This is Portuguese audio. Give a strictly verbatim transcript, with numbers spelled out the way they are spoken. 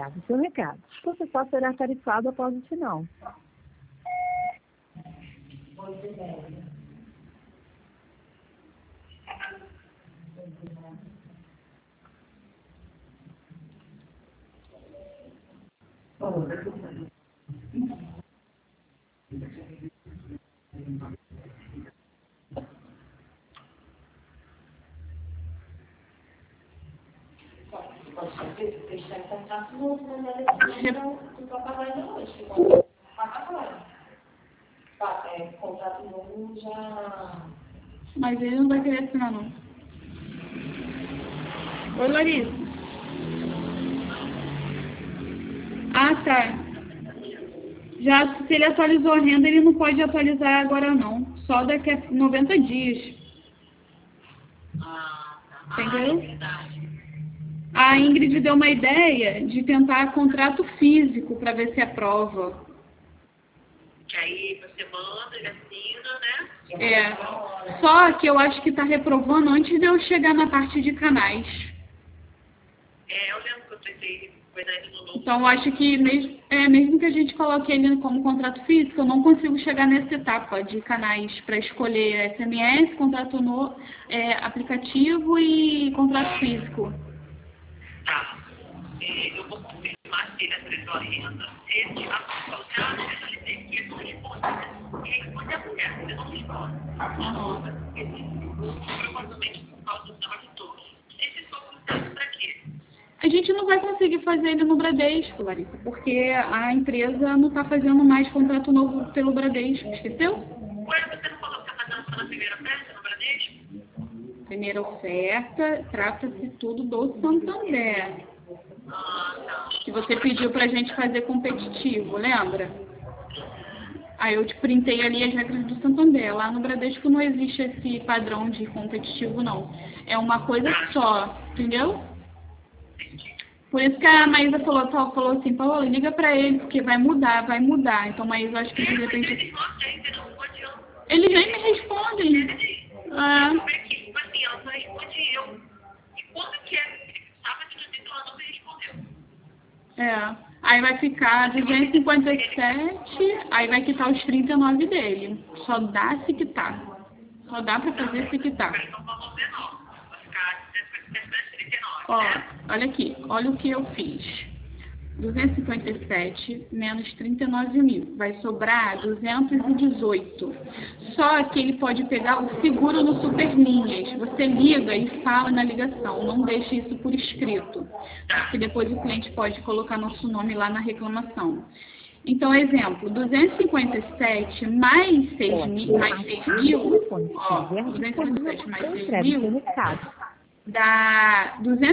Obrigada. Seu recado. Você só será tarifado após o final. Pode fazer, deixar em contato novo, mas não está pagando hoje. Paga agora. É, contrato novo já. Mas ele não vai querer assinar, não. Oi, Larissa. Ah, tá. Já, se ele atualizou a renda, ele não pode atualizar agora, não. Só daqui a noventa dias. Ah, tá. Entendeu? Ah, é verdade. A Ingrid deu uma ideia de tentar contrato físico para ver se aprova. Que aí você manda, ele assina, né? É. Só que eu acho que está reprovando antes de eu chegar na parte de canais. É, eu lembro que eu tentei coisar ele no novo. Então, eu acho que mesmo, é, mesmo que a gente coloque ele como contrato físico, eu não consigo chegar nessa etapa de canais para escolher S M S, contrato no, é, aplicativo e contrato físico. Tá. É, eu vou confirmar se ele atualizou a renda. Se ele aprovou, você acha que ele tem que responder? Ele responde a mulher, ele não responde. Uhum. Provavelmente por causa do tema de todos. Esse só funciona para quê? A gente não vai conseguir fazer ele no Bradesco, Larissa, porque a empresa não está fazendo mais contrato novo pelo Bradesco, esqueceu? Ué, você não falou que está fazendo só na primeira peça no Bradesco? Primeira oferta, trata-se tudo do Santander. Ah, não. Que você pediu pra gente fazer competitivo, lembra? Aí eu te printei ali as regras do Santander. Lá no Bradesco não existe esse padrão de competitivo, não. É uma coisa só, entendeu? Por isso que a Maísa falou, falou assim, Paola, liga pra ele, porque vai mudar, vai mudar. Então, Maísa, acho que de repente... Eles não atendem, não adianta. Eles nem me respondem. Ah. Como é que, tipo assim, ela só responde eu. E quando que é? Ele estava te dizendo, ela não me respondeu. É. Aí vai ficar duzentos e cinquenta e sete, aí vai quitar os trinta e nove dele. Só dá se quitar. Só dá pra fazer se quitar. Então vamos ver, não. Vai ficar duzentos e trinta e nove, Ó, né? olha aqui, olha o que eu fiz. duzentos e cinquenta e sete menos trinta e nove mil. Vai sobrar duzentos e dezoito. Só que ele pode pegar o seguro no Superlinhas. Você liga e fala na ligação. Não deixe isso por escrito. Porque depois o cliente pode colocar nosso nome lá na reclamação. Então, exemplo, duzentos e cinquenta e sete mais seis mil, mais seis mil, ó, duzentos e cinquenta e sete mais seis mil, dá duzentos